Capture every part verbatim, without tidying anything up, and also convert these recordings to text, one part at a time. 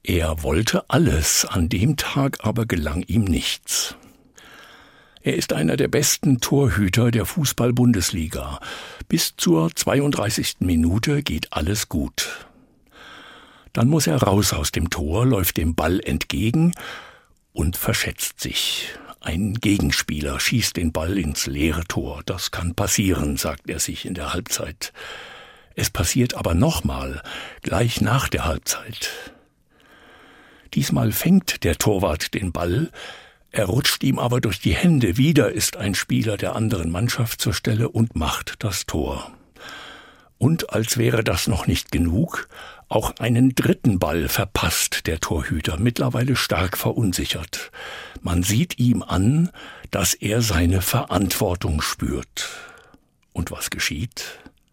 Er wollte alles, an dem Tag aber gelang ihm nichts. Er ist einer der besten Torhüter der Fußball-Bundesliga. Bis zur zweiunddreißigsten Minute geht alles gut. Dann muss er raus aus dem Tor, läuft dem Ball entgegen und verschätzt sich. Ein Gegenspieler schießt den Ball ins leere Tor. Das kann passieren, sagt er sich in der Halbzeit. Es passiert aber nochmal, gleich nach der Halbzeit. Diesmal fängt der Torwart den Ball, er rutscht ihm aber durch die Hände. Wieder ist ein Spieler der anderen Mannschaft zur Stelle und macht das Tor. Und als wäre das noch nicht genug, auch einen dritten Ball verpasst der Torhüter, mittlerweile stark verunsichert. Man sieht ihm an, dass er seine Verantwortung spürt. Und was geschieht?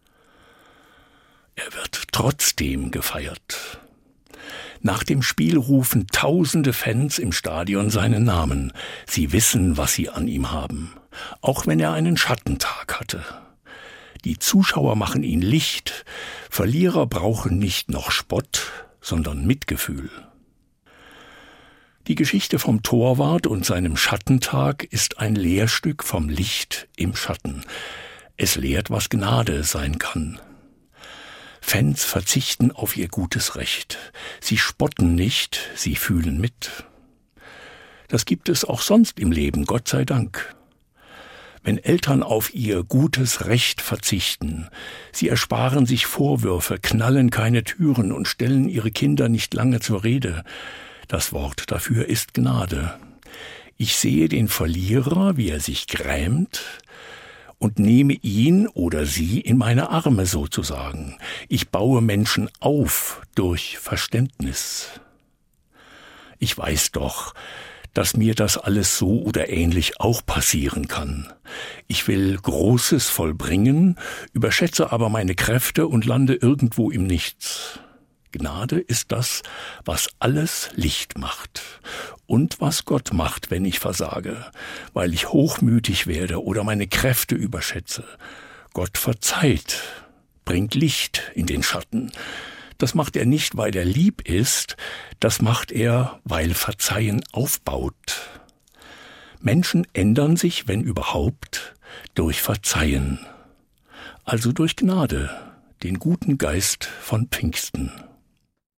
Er wird trotzdem gefeiert. Nach dem Spiel rufen tausende Fans im Stadion seinen Namen. Sie wissen, was sie an ihm haben, auch wenn er einen Schattentag hatte. Die Zuschauer machen ihn Licht. Verlierer brauchen nicht noch Spott, sondern Mitgefühl. Die Geschichte vom Torwart und seinem Schattentag ist ein Lehrstück vom Licht im Schatten. Es lehrt, was Gnade sein kann. Fans verzichten auf ihr gutes Recht. Sie spotten nicht, sie fühlen mit. Das gibt es auch sonst im Leben, Gott sei Dank. Wenn Eltern auf ihr gutes Recht verzichten, sie ersparen sich Vorwürfe, knallen keine Türen und stellen ihre Kinder nicht lange zur Rede. Das Wort dafür ist Gnade. Ich sehe den Verlierer, wie er sich grämt, und nehme ihn oder sie in meine Arme sozusagen. Ich baue Menschen auf durch Verständnis. Ich weiß doch, dass mir das alles so oder ähnlich auch passieren kann. Ich will Großes vollbringen, überschätze aber meine Kräfte und lande irgendwo im Nichts. Gnade ist das, was alles Licht macht und was Gott macht, wenn ich versage, weil ich hochmütig werde oder meine Kräfte überschätze. Gott verzeiht, bringt Licht in den Schatten. Das macht er nicht, weil er lieb ist, das macht er, weil Verzeihen aufbaut. Menschen ändern sich, wenn überhaupt, durch Verzeihen, also durch Gnade, den guten Geist von Pfingsten.